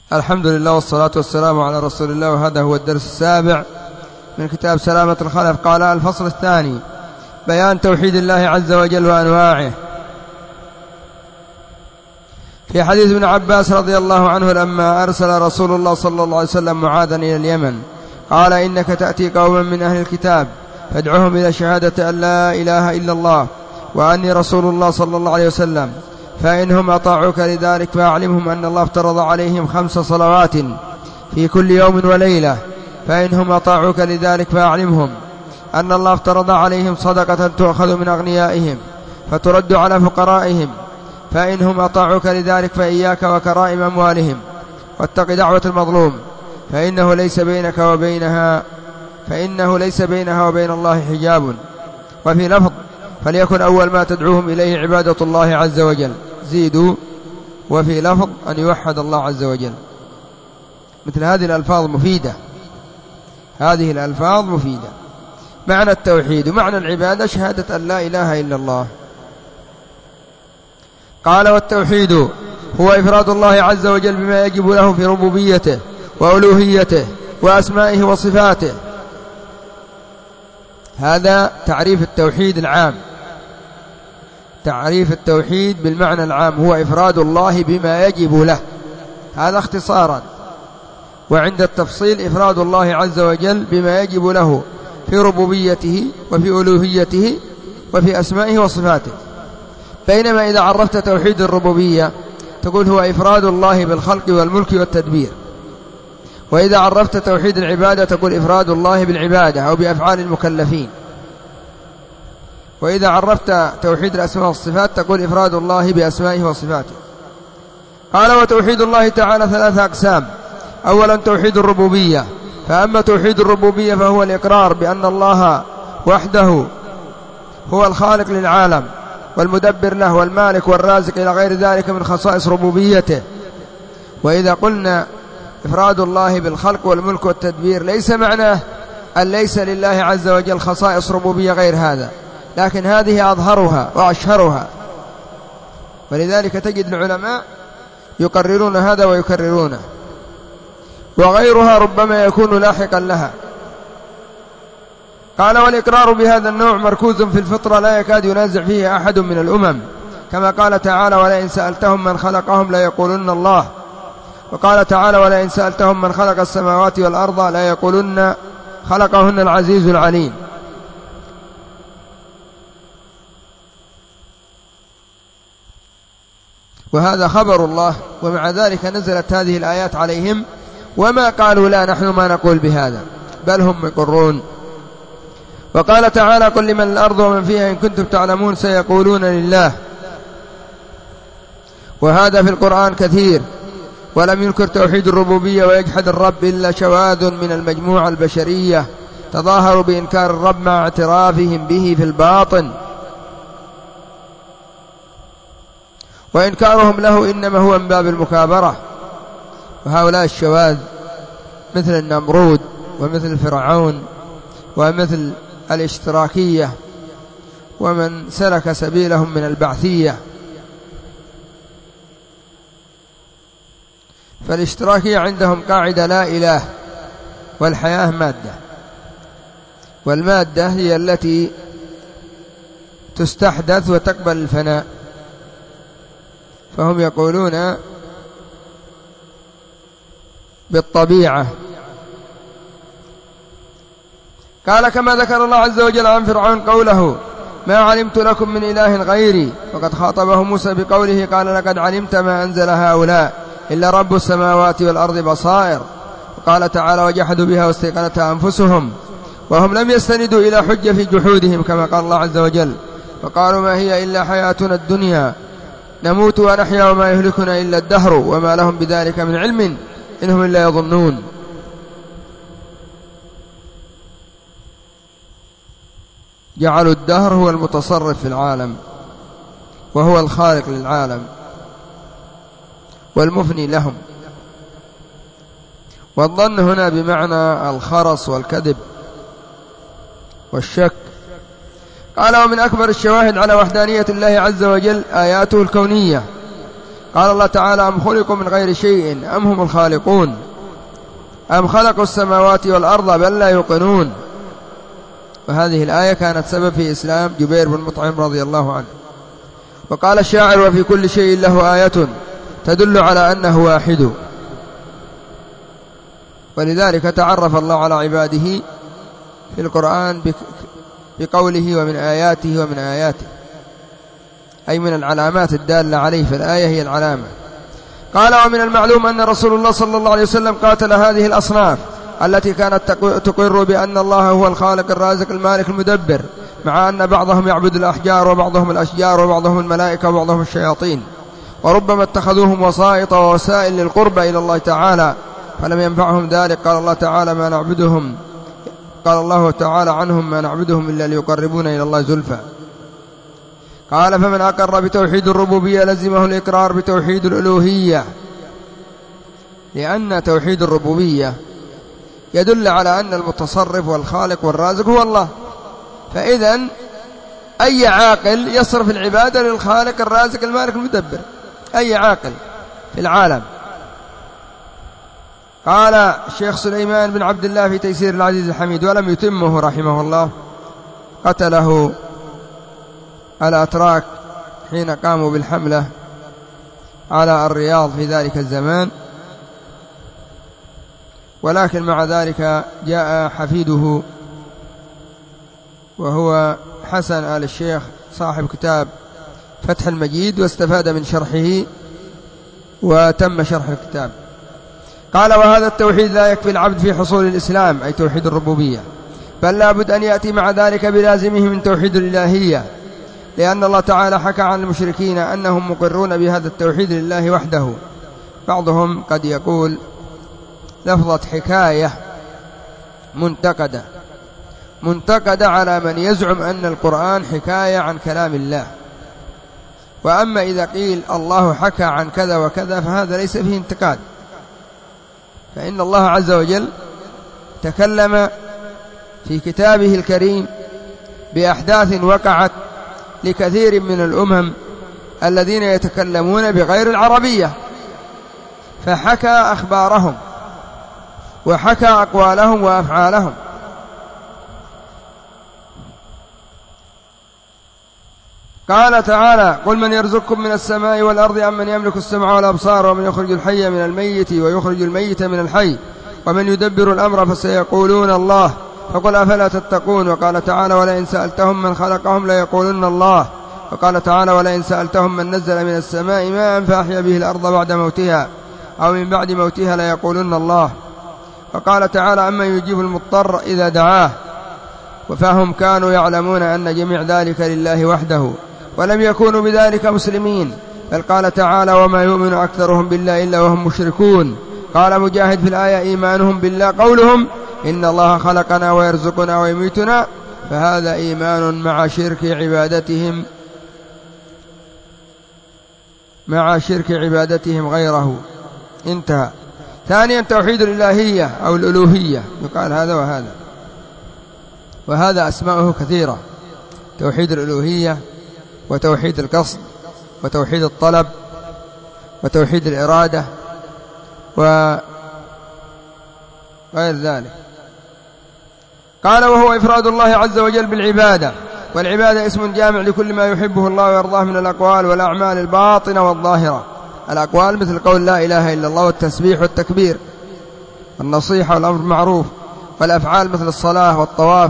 الحمد لله والصلاة والسلام على رسول الله، وهذا هو الدرس السابع من كتاب سلامة الخلف. قال: الفصل الثاني: بيان توحيد الله عز وجل وأنواعه. في حديث ابن عباس رضي الله عنه لما أرسل رسول الله صلى الله عليه وسلم معاذا إلى اليمن قال: إنك تأتي قوما من أهل الكتاب فادعوهم إلى شهادة أن لا إله إلا الله وأني رسول الله صلى الله عليه وسلم، فإنهم أطاعوك لذلك فأعلمهم أن الله افترض عليهم 5 صلوات في كل يوم وليلة، فإنهم أطاعوك لذلك فأعلمهم أن الله افترض عليهم صدقة تؤخذ من أغنيائهم فترد على فقرائهم، فإنهم أطاعوك لذلك فإياك وكرائم أموالهم، واتق دعوة المظلوم فإنه ليس بينها وبين الله حجاب. وفي لفظ: فليكن أول ما تدعوهم إليه عبادة الله عز وجل. زيدوا: وفي لفظ أن يوحد الله عز وجل. مثل هذه الألفاظ مفيدة، هذه الألفاظ مفيدة. معنى التوحيد ومعنى العبادة شهادة أن لا إله إلا الله. قال: والتوحيد هو إفراد الله عز وجل بما يجب له في ربوبيته وألوهيته وأسمائه وصفاته. هذا تعريف التوحيد العام. تعريف التوحيد بالمعنى العام هو إفراد الله بما يجب له، هذا اختصارا. وعند التفصيل إفراد الله عز وجل بما يجب له في ربوبيته وفي ألوهيته وفي أسمائه وصفاته. بينما إذا عرفت توحيد الربوبية تقول هو إفراد الله بالخلق والملك والتدبير، وإذا عرفت توحيد العبادة تقول إفراد الله بالعبادة أو بأفعال المكلفين، وإذا عرفت توحيد الأسماء والصفات تقول إفراد الله بأسمائه وصفاته. قال: وتوحيد الله تعالى 3 أقسام. أولا توحيد الربوبية، فأما توحيد الربوبية فهو الإقرار بأن الله وحده هو الخالق للعالم والمدبر له والمالك والرازق إلى غير ذلك من خصائص ربوبيته. وإذا قلنا إفراد الله بالخلق والملك والتدبير ليس معناه أن ليس لله عز وجل خصائص ربوبية غير هذا، لكن هذه أظهرها وأشهرها، ولذلك تجد العلماء يقررون هذا ويكررونه، وغيرها ربما يكون لاحقا لها. قال: والإقرار بهذا النوع مركوز في الفطرة لا يكاد ينازع فيه أحد من الأمم، كما قال تعالى: ولئن سألتهم من خلقهم ليقولن الله. وقال تعالى: ولئن سألتهم من خلق السماوات والأرض ليقولن خلقهن العزيز العليم. وهذا خبر الله، ومع ذلك نزلت هذه الآيات عليهم وما قالوا لا نحن ما نقول بهذا، بل هم يقرون. وقال تعالى: قل لمن الأرض ومن فيها إن كنتم تعلمون سيقولون لله. وهذا في القرآن كثير. ولم ينكر توحيد الربوبية ويجحد الرب إلا شواذ من المجموعة البشرية تظاهروا بإنكار الرب مع اعترافهم به في الباطن، وإنكارهم له إنما هو من باب المكابرة. وهؤلاء الشواذ مثل النمرود ومثل فرعون ومثل الاشتراكية ومن سلك سبيلهم من البعثية. فالاشتراكية عندهم قاعدة: لا إله، والحياة مادة، والمادة هي التي تستحدث وتقبل الفناء، فهم يقولون بالطبيعة. قال: كما ذكر الله عز وجل عن فرعون قوله: ما علمت لكم من إله غيري، وقد خاطبه موسى بقوله: قال: لقد علمت ما أنزل هؤلاء إلا رب السماوات والأرض بصائر. وقال تعالى: وجحدوا بها واستيقنتها أنفسهم وهم لم يستندوا إلى حجة في جحودهم، كما قال الله عز وجل: وقالوا ما هي إلا حياتنا الدنيا نموت ونحيا وما يهلكنا إلا الدهر وما لهم بذلك من علم إنهم إلا يظنون. جعلوا الدهر هو المتصرف في العالم وهو الخالق للعالم والمفني لهم. والظن هنا بمعنى الخرص والكذب والشك. قال: ومن أكبر الشواهد على وحدانية الله عز وجل آياته الكونية قال الله تعالى أم خلقوا من غير شيء أم هم الخالقون أم خلقوا السماوات والأرض بل لا يوقنون. وهذه الآية كانت سبب في إسلام جبير بن مطعم رضي الله عنه. وقال الشاعر وفي كل شيء له آية تدل على أنه واحد. ولذلك تعرف الله على عباده في القرآن بقوله ومن آياته أي من العلامات الدالة عليه، فالآية هي العلامة. قال ومن المعلوم أن رسول الله صلى الله عليه وسلم قاتل هذه الأصناف التي كانت تقر بأن الله هو الخالق الرازق المالك المدبر، مع أن بعضهم يعبد الأحجار وبعضهم الأشجار وبعضهم الملائكة وبعضهم الشياطين، وربما اتخذوهم وسائط ووسائل للقربى إلى الله تعالى فلم ينفعهم ذلك. قال الله تعالى عنهم ما نعبدهم إلا ليقربونا إلى الله زلفى. قال فمن أقر بتوحيد الربوبية لزمه الإقرار بتوحيد الألوهية، لأن توحيد الربوبية يدل على أن المتصرف والخالق والرازق هو الله، فإذا أي عاقل يصرف العبادة للخالق الرازق المالك المدبر، أي عاقل في العالم. قال الشيخ سليمان بن عبد الله في تيسير العزيز الحميد ولم يتمه رحمه الله، قتله الأتراك حين قاموا بالحملة على الرياض في ذلك الزمان، ولكن مع ذلك جاء حفيده وهو حسن آل الشيخ صاحب كتاب فتح المجيد واستفاد من شرحه وتم شرح الكتاب. قال وهذا التوحيد لا يكفي العبد في حصول الإسلام أي توحيد الربوبية، بل لابد أن يأتي مع ذلك بلازمه من توحيد الإلهية، لأن الله تعالى حكى عن المشركين أنهم مقرون بهذا التوحيد لله وحده. بعضهم قد يقول لفظة حكاية منتقدة على من يزعم أن القرآن حكاية عن كلام الله. وأما إذا قيل الله حكى عن كذا وكذا فهذا ليس فيه انتقاد، فإن الله عز وجل تكلم في كتابه الكريم بأحداث وقعت لكثير من الأمم الذين يتكلمون بغير العربية، فحكى أخبارهم وحكى أقوالهم وأفعالهم. قال تعالى قل من يرزقكم من السماء والأرض أم من يملك السمع والأبصار ومن يخرج الحي من الميت ويخرج الميت من الحي ومن يدبر الأمر فسيقولون الله فقل أفلا تتقون. وقال تعالى ولئن سألتهم من خلقهم ليقولن الله. وقال تعالى ولئن سألتهم من نزل من السماء ماء فأحيا به الأرض بعد موتها أو من بعد موتها ليقولن الله. وقال تعالى أما يجيب المضطر إذا دعاه. فهم كانوا يعلمون أن جميع ذلك لله وحده ولم يكونوا بذلك مسلمين، بل قال تعالى وما يؤمن أكثرهم بالله إلا وهم مشركون. قال مجاهد في الآية إيمانهم بالله قولهم إن الله خلقنا ويرزقنا ويميتنا، فهذا إيمان مع شرك عبادتهم غيره. انتهى. ثانيا توحيد الإلهية أو الألوهية، يقال هذا وهذا أسماؤه كثيرة: توحيد الألوهية وتوحيد القصد وتوحيد الطلب وتوحيد الإرادة وغير ذلك. قال وهو إفراد الله عز وجل بالعبادة، والعبادة اسم جامع لكل ما يحبه الله ويرضاه من الأقوال والأعمال الباطنة والظاهرة. الأقوال مثل قول لا إله إلا الله والتسبيح والتكبير والنصيحة والأمر بالمعروف، والأفعال مثل الصلاة والطواف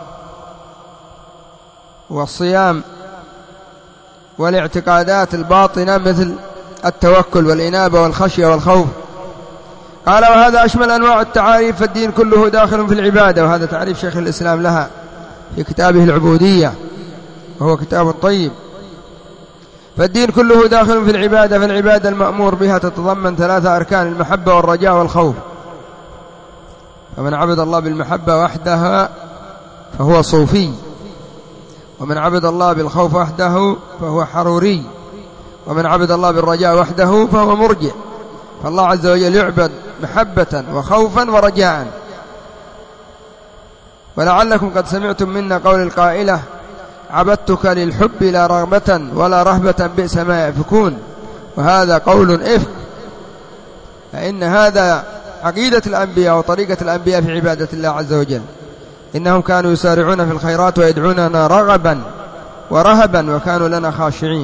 والصيام، والاعتقادات الباطنة مثل التوكل والإنابة والخشية والخوف. قال وهذا أشمل أنواع التعاريف، فالدين كله داخل في العبادة، وهذا تعريف شيخ الإسلام لها في كتابه العبودية وهو كتاب طيب. فالدين كله داخل في العبادة، فالعبادة المأمور بها تتضمن 3 أركان: المحبة والرجاء والخوف. فمن عبد الله بالمحبة وحدها فهو صوفي، ومن عبد الله بالخوف وحده فهو حروري، ومن عبد الله بالرجاء وحده فهو مرجئ. فالله عز وجل يعبد محبة وخوفا ورجاء. ولعلكم قد سمعتم منا قول القائلة عبدتك للحب لا رغبة ولا رهبة بئس ما يأفكون. وهذا قول إفك، فإن هذا عقيدة الأنبياء وطريقة الأنبياء في عبادة الله عز وجل، إنهم كانوا يسارعون في الخيرات ويدعوننا رغبا ورهبا وكانوا لنا خاشعين.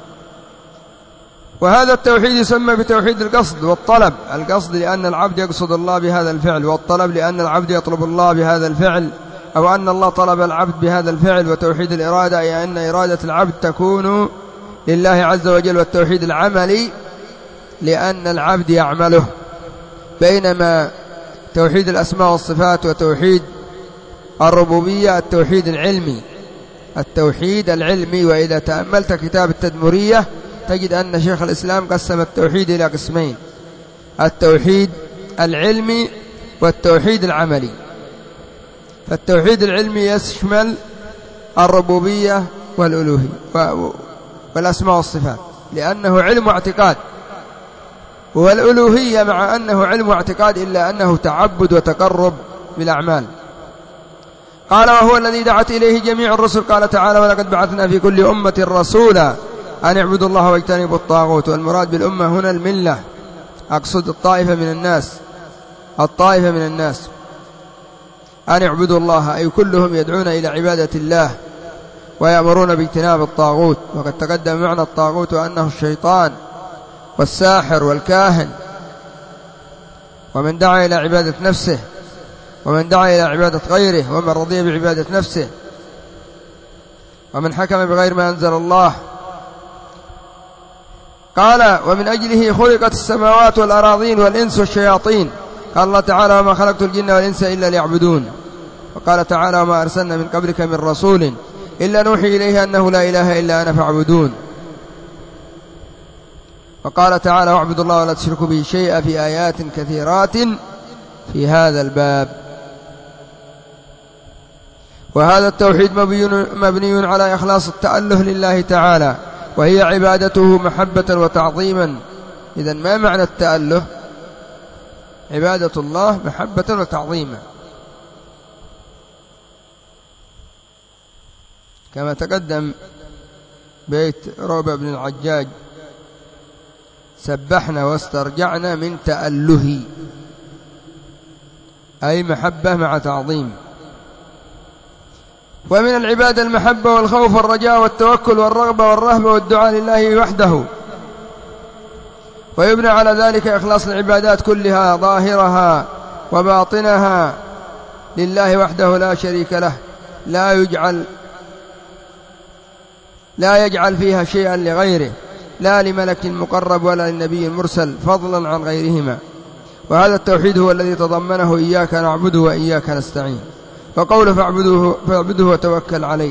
وهذا التوحيد يسمى بتوحيد القصد والطلب. القصد لأن العبد يقصد الله بهذا الفعل، والطلب لأن العبد يطلب الله بهذا الفعل، أو أن الله طلب العبد بهذا الفعل. وتوحيد الإرادة أي أن إرادة العبد تكون لله عز وجل. والتوحيد العملي لأن العبد يعمله. بينما توحيد الأسماء والصفات وتوحيد الربوبية التوحيد العلمي، التوحيد العلمي. وإذا تأملت كتاب التدمرية تجد أن شيخ الإسلام قسم التوحيد إلى قسمين: التوحيد العلمي والتوحيد العملي. فالتوحيد العلمي يشمل الربوبية والألوهية والأسماء والصفات لأنه علم واعتقاد، والألوهية مع أنه علم واعتقاد إلا أنه تعبد وتقرب بالأعمال. قال: وهو الذي دعت إليه جميع الرسل. قال تعالى: ولقد بعثنا في كل أمة رسولا أن اعبدوا الله واجتنبوا الطاغوت. والمراد بالأمة هنا الملة، أقصد الطائفة من الناس أن اعبدوا الله، أي كلهم يدعون إلى عبادة الله ويأمرون باجتناب الطاغوت. وقد تقدم معنى الطاغوت وأنه الشيطان والساحر والكاهن، ومن دعا إلى عبادة نفسه، ومن دعا إلى عبادة غيره، ومن رضي بعبادة نفسه، ومن حكم بغير ما أنزل الله. قال: ومن أجله خلقت السماوات والأراضين والإنس والشياطين. قال الله تعالى: وما خلقت الجن والإنس إلا ليعبدون. وقال تعالى: وما أرسلنا من قبلك من رسول إلا نوحي إليه أنه لا إله إلا أنا فاعبدون. وقال تعالى: واعبدوا الله ولا تشركوا به شيئا في آيات كثيرات في هذا الباب. وهذا التوحيد مبني على إخلاص التأله لله تعالى، وهي عبادته محبة وتعظيما. إذن ما معنى التأله؟ عبادة الله محبة وتعظيما، كما تقدم بيت روبة بن العجاج: سبحنا واسترجعنا من تأله، أي محبة مع تعظيم. ومن العبادة المحبة والخوف والرجاء والتوكل والرغبة والرهبة والدعاء لله وحده. ويبنى على ذلك إخلاص العبادات كلها ظاهرها وباطنها لله وحده لا شريك له، لا يجعل فيها شيئا لغيره، لا لملك مقرب ولا للنبي المرسل، فضلا عن غيرهما. وهذا التوحيد هو الذي تضمنه إياك نعبد وإياك نستعين. وقوله فاعبده وتوكل عليه،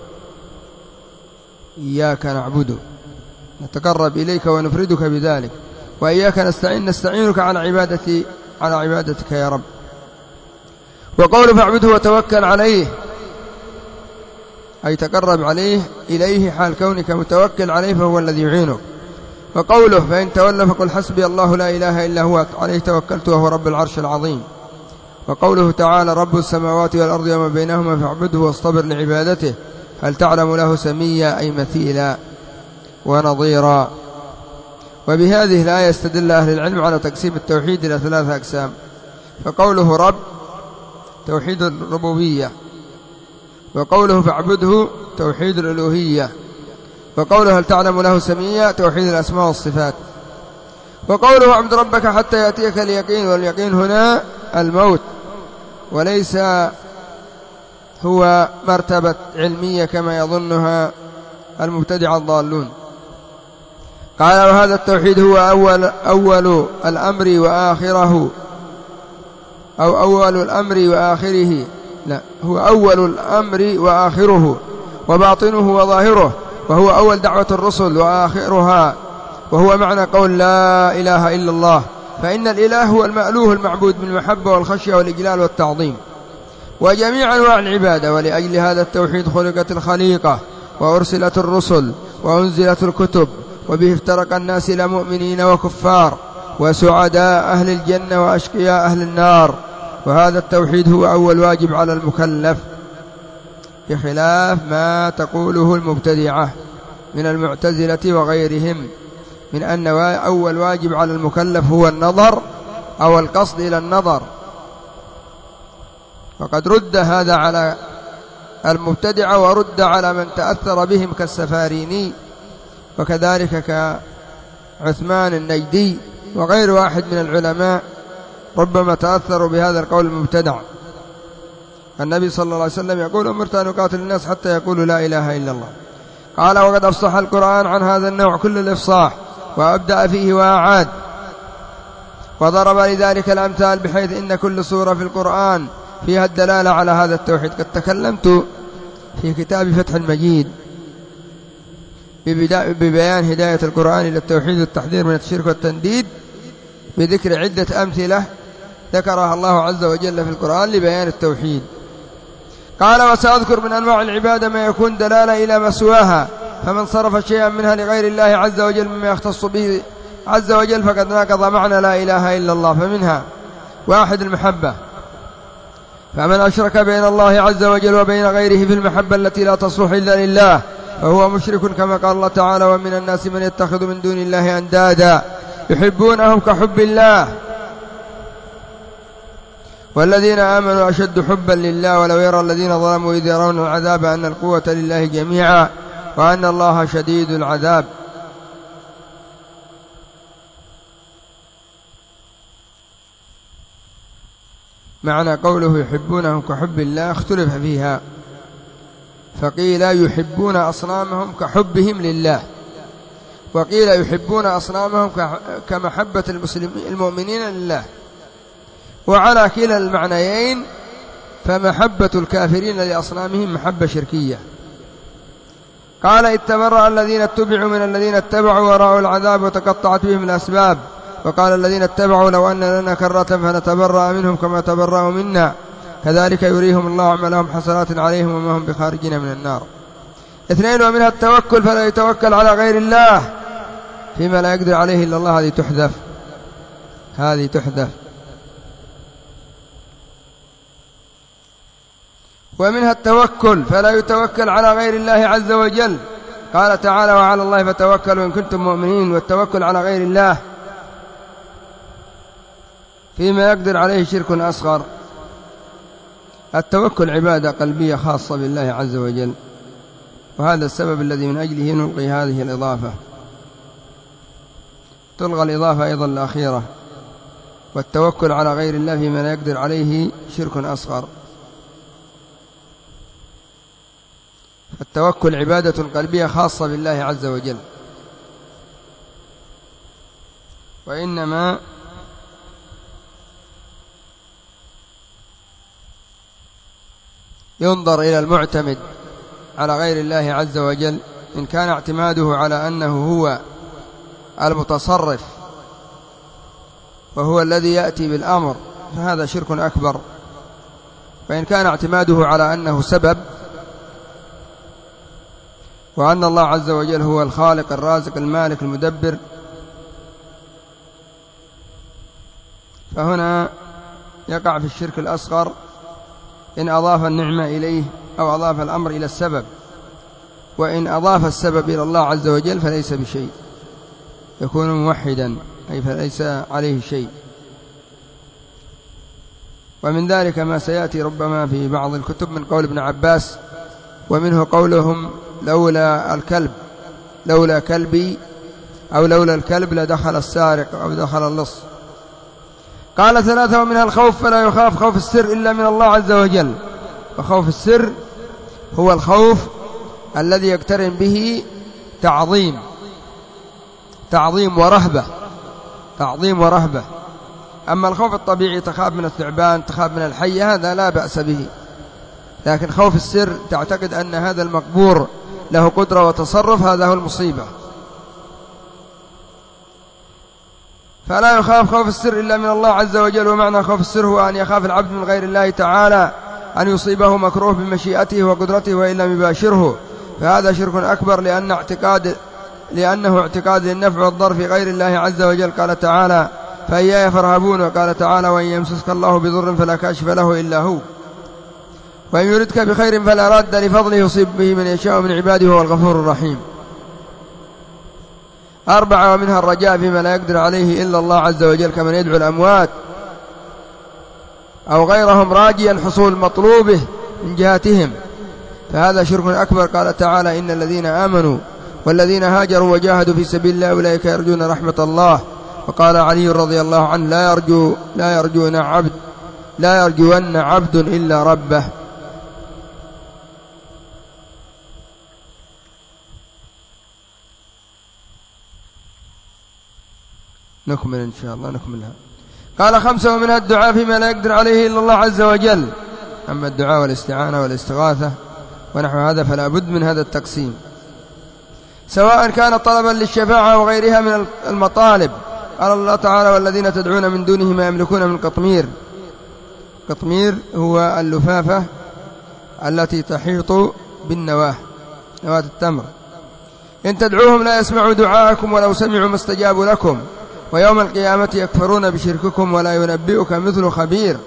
إياك نعبد نتقرب إليك ونفردك بذلك، وإياك نستعين نستعينك على عبادتك يا رب. وقوله فاعبده وتوكل عليه أي تقرب إليه حال كونك متوكل عليه فهو الذي يعينك. وقوله فإن تولوا فقل حسبي الله لا إله إلا هو عليه توكلت وهو رب العرش العظيم. وقوله تعالى رب السماوات والأرض وما بينهما فاعبده واصطبر لعبادته هل تعلم له سميا أي مثيلا ونظيرا. وبهذه الآية استدل أهل العلم على تقسيم التوحيد إلى 3 أقسام. فقوله رب توحيد الربوبية، وقوله فاعبده توحيد الألوهية، وقوله هل تعلم له سميا توحيد الأسماء والصفات. وقوله اعبد ربك حتى يأتيك اليقين، واليقين هنا الموت، وليس هو مرتبة علمية كما يظنها المبتدع الضالون. قال وهذا التوحيد هو أول الأمر وآخره، أو أول الأمر وآخره، لا هو أول الأمر وآخره وباطنه وظاهره، وهو أول دعوة الرسل وآخرها، وهو معنى قول لا إله إلا الله. فإن الإله هو المألوه المعبود بالمحبة والخشية والإجلال والتعظيم وجميع أنواع العبادة. ولأجل هذا التوحيد خلقت الخليقة وأرسلت الرسل وأنزلت الكتب، وبه افترق الناس إلى مؤمنين وكفار وسعداء أهل الجنة وأشقياء أهل النار. وهذا التوحيد هو أول واجب على المكلف، بخلاف ما تقوله المبتدعة من المعتزلة وغيرهم، من أن أول واجب على المكلف هو النظر أو القصد إلى النظر، وقد رد هذا على المبتدعة ورد على من تأثر بهم كالسفاريني وكذلك كعثمان النجدي وغير واحد من العلماء ربما تأثروا بهذا القول المبتدع. النبي صلى الله عليه وسلم يقول: أمرت أن أقاتل الناس حتى يقولوا لا إله إلا الله. قال: وقد أفصح القرآن عن هذا النوع كل الإفصاح وأبدأ فيه وأعاد، وضرب لذلك الأمثال بحيث إن كل سورة في القرآن فيها الدلالة على هذا التوحيد. قد تكلمت في كتاب فتح المجيد ببيان هداية القرآن إلى التوحيد والتحذير من الشرك والتنديد بذكر عدة أمثلة ذكرها الله عز وجل في القرآن لبيان التوحيد. قال: وسأذكر من أنواع العبادة ما يكون دلالة إلى مسواها، فمن صرف شيئا منها لغير الله عز وجل مما يختص به عز وجل فقد ناقض معنى لا إله إلا الله. فمنها: واحد، المحبة، فمن أشرك بين الله عز وجل وبين غيره في المحبة التي لا تصلح إلا لله فهو مشرك، كما قال الله تعالى: ومن الناس من يتخذ من دون الله أندادا يحبونهم كحب الله والذين آمنوا أشد حبا لله ولو يرى الذين ظلموا إذ يرون العذاب أن القوة لله جميعا وأن الله شديد العذاب. معنى قوله يحبونهم كحب الله اختلف فيها، فقيل يحبون أصنامهم كحبهم لله، وقيل يحبون أصنامهم كمحبة المؤمنين لله. وعلى كلا المعنيين فمحبة الكافرين لأصنامهم محبة شركية. قال: إذ تبرأ الذين اتبعوا من الذين اتبعوا ورأوا العذاب وتقطعت بهم الأسباب. وقال الذين اتبعوا: لو أن لنا كرة فنتبرأ منهم كما تبرأوا منا كذلك يريهم الله أعمالهم حسرات عليهم وما هم بخارجين من النار. 2، ومنها التوكل، فلا يتوكل على غير الله فيما لا يقدر عليه إلا الله. هذه تحذف. ومنها التوكل، فلا يتوكل على غير الله عز وجل. قال تعالى: وعلى الله فتوكلوا إن كنتم مؤمنين. والتوكل على غير الله فيما يقدر عليه شرك أصغر. التوكل عبادة قلبية خاصة بالله عز وجل، وهذا السبب الذي من أجله نلقي هذه الإضافة. تلغى الإضافة أيضا الأخيرة: والتوكل على غير الله فيما لا يقدر عليه شرك أصغر. التوكل عبادة قلبية خاصة بالله عز وجل، وإنما ينظر إلى المعتمد على غير الله عز وجل. إن كان اعتماده على أنه هو المتصرف وهو الذي يأتي بالأمر فهذا شرك أكبر. وإن كان اعتماده على أنه سبب وأن الله عز وجل هو الخالق الرازق المالك المدبر فهنا يقع في الشرك الأصغر إن أضاف النعمة إليه أو أضاف الأمر إلى السبب. وإن أضاف السبب إلى الله عز وجل فليس بشيء، يكون موحدا أي فليس عليه شيء. ومن ذلك ما سيأتي ربما في بعض الكتب من قول ابن عباس، ومنه قولهم: لولا كلبي أو لولا الكلب لدخل السارق أو دخل اللص. قال: 3، ومنها الخوف، فلا يخاف خوف السر إلا من الله عز وجل. وخوف السر هو الخوف الذي يقترن به تعظيم ورهبة. أما الخوف الطبيعي تخاف من الثعبان، تخاف من الحية، هذا لا بأس به. لكن خوف السر تعتقد أن هذا المقبور له قدرة وتصرف، هذا هو المصيبة. فلا يخاف خوف السر إلا من الله عز وجل. ومعنى خوف السر هو أن يخاف العبد من غير الله تعالى أن يصيبه مكروه بمشيئته وقدرته وإن لم يباشره، فهذا شرك أكبر لأنه اعتقاد للنفع والضر في غير الله عز وجل. قال تعالى: فإياي فارهبون. وقال تعالى: وإن يمسسك الله بضر فلا كاشف له إلا هو، وإن يردك بخير فلا راد لفضله يصيب به من يشاء من عباده وهو الغفور الرحيم. 4 ومنها الرجاء فيما لا يقدر عليه إلا الله عز وجل كمن يدعو الأموات أو غيرهم راجيا حصول مطلوبه من جهتهم، فهذا شرك أكبر. قال تعالى إن الذين آمنوا والذين هاجروا وجاهدوا في سبيل الله أولئك يرجون رحمة الله. وقال علي رضي الله عنه لا يرجون عبد إلا ربه. نكمل إن شاء الله نكملها. قال 5 ومنها الدعاء فيما لا يقدر عليه إلا الله عز وجل. أما الدعاء والاستعانة والاستغاثة ونحو هذا فلا بد من هذا التقسيم، سواء كان طلبا للشفاعة وغيرها من المطالب. قال الله تعالى والذين تدعون من دونه ما يملكون من قطمير. قطمير هو اللفافة التي تحيط بالنواة، نواة التمر. إن تدعوهم لا يسمعوا دعاءكم ولو سمعوا ما استجابوا لكم ويوم القيامة يكفرون بشرككم ولا ينبئك مثل خبير.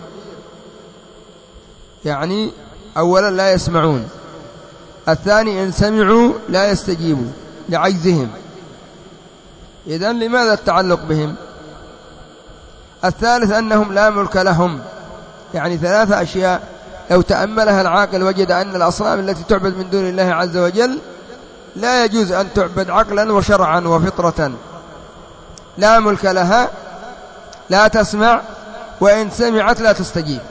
يعني أولا لا يسمعون، الثاني إن سمعوا لا يستجيبوا لعجزهم، إذن لماذا التعلق بهم؟ الثالث أنهم لا ملك لهم. يعني 3 أشياء لو تأملها العاقل وجد أن الأصنام التي تعبد من دون الله عز وجل لا يجوز أن تعبد عقلا وشرعا وفطرة. لا ملك لها، لا تسمع، وإن سمعت لا تستجيب.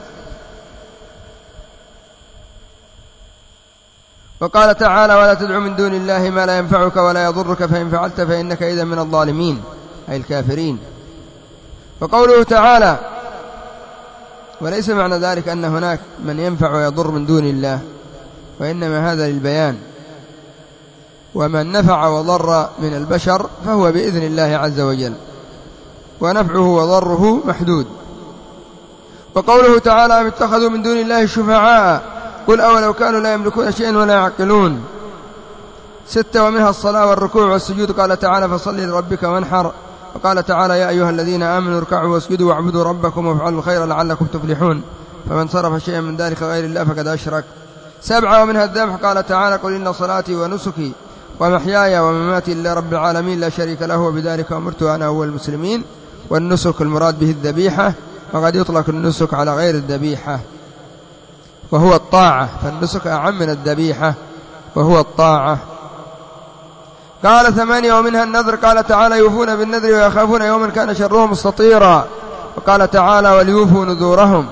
وقال تعالى ولا تدع من دون الله ما لا ينفعك ولا يضرك فإن فعلت فإنك إذا من الظالمين، أي الكافرين. وقوله تعالى وليس معنى ذلك أن هناك من ينفع ويضر من دون الله، وإنما هذا للبيان. ومن نفع وضر من البشر فهو بإذن الله عز وجل، ونفعه وضره محدود. وقوله تعالى اتخذوا من دون الله شفعاء قل أولو كانوا لا يملكون شيئا ولا يعقلون. 6 ومنها الصلاة والركوع والسجود. قال تعالى فصل لربك وانحر. وقال تعالى يا أيها الذين آمنوا اركعوا واسجدوا واعبدوا ربكم وافعلوا الخير لعلكم تفلحون. فمن صرف شيئا من ذلك غير الله فقد أشرك. 7 ومنها الذبح. قال تعالى قل إن صلاتي ونسكي ومحياي ومماتي لله رب العالمين لا شريك له وبذلك أمرت أنا أول المسلمين. والنسك المراد به الذبيحة، وقد يطلق النسك على غير الذبيحة وهو الطاعة، فالنسك أعم من الذبيحة وهو الطاعة. قال 8 ومنها النذر. قال تعالى يوفون بالنذر ويخافون يوما كان شره مستطيرا. وقال تعالى وليوفوا نذورهم.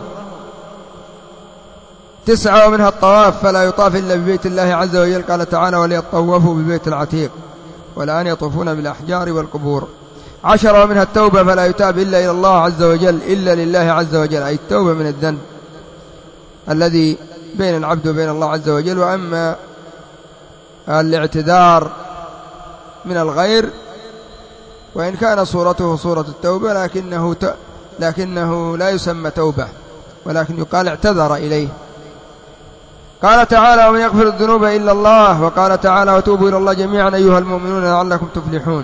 9 ومنها الطواف فلا يطاف إلا ببيت الله عز وجل. قال تعالى وليطوفوا بالبيت العتيق والآن يطوفون بالأحجار والقبور. 10 ومنها التوبة فلا يتاب إلا إلى الله عز وجل إلا لله عز وجل، أي التوبة من الذنب الذي بين العبد وبين الله عز وجل. وأما الاعتذار من الغير وإن كان صورته صورة التوبة لكنه لا يسمى توبة، ولكن يقال اعتذر إليه. قال تعالى ومن يغفر الذنوب إلا الله. وقال تعالى وتوبوا إلى الله جميعا أيها المؤمنون لعلكم تفلحون.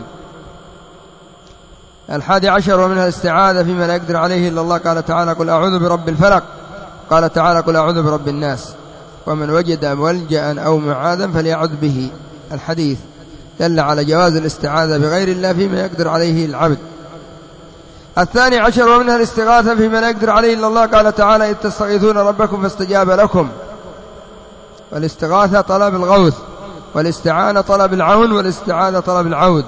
11 ومنها الاستعاذة فيما لا يقدر عليه إلا الله. قال تعالى قل أعوذ برب الفلق. قال تعالى قل أعوذ برب الناس. ومن وجد ملجأ أو معاذا فليعذ به. الحديث دل على جواز الاستعاذة بغير الله فيما يقدر عليه العبد. 12 ومنها الاستغاثة فيما لا يقدر عليه إلا الله. قال تعالى إذ تستغيثون ربكم فاستجاب لكم. والاستغاثة طلب الغوث، والاستعانة طلب العون، والاستعاذة طلب العود.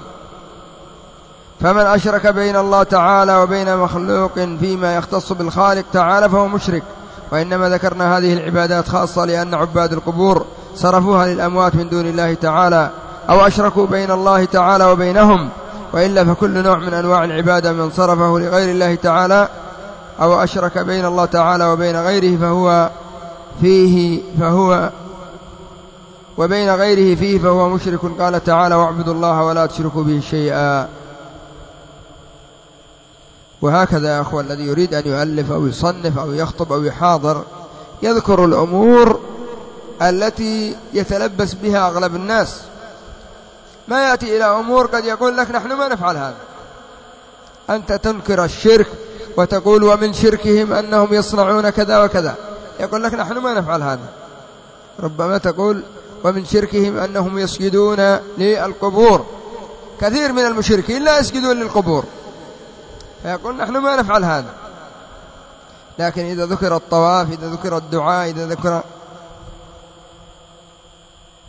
فمن أشرك بين الله تعالى وبين مخلوق فيما يختص بالخالق تعالى فهو مشرك. وإنما ذكرنا هذه العبادات خاصة لأن عباد القبور صرفوها للأموات من دون الله تعالى أو أشركوا بين الله تعالى وبينهم، وإلا فكل نوع من أنواع العبادة من صرفه لغير الله تعالى أو أشرك بين الله تعالى وبين غيره وبين غيره فيه فهو مشرك. قال تعالى واعبدوا الله ولا تشركوا به شيئا. وهكذا يا أخوة الذي يريد أن يؤلف أو يصنف أو يخطب أو يحاضر يذكر الأمور التي يتلبس بها أغلب الناس. ما يأتي إلى أمور قد يقول لك نحن ما نفعل هذا. أنت تنكر الشرك وتقول ومن شركهم أنهم يصنعون كذا وكذا، يقول لك نحن ما نفعل هذا. ربما تقول ومن شركهم أنهم يسجدون للقبور، كثير من المشركين لا يسجدون للقبور، فيقول نحن ما نفعل هذا. لكن إذا ذكر الطواف، إذا ذكر الدعاء، إذا ذكر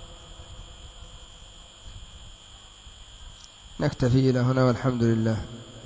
نكتفي إلى هنا والحمد لله.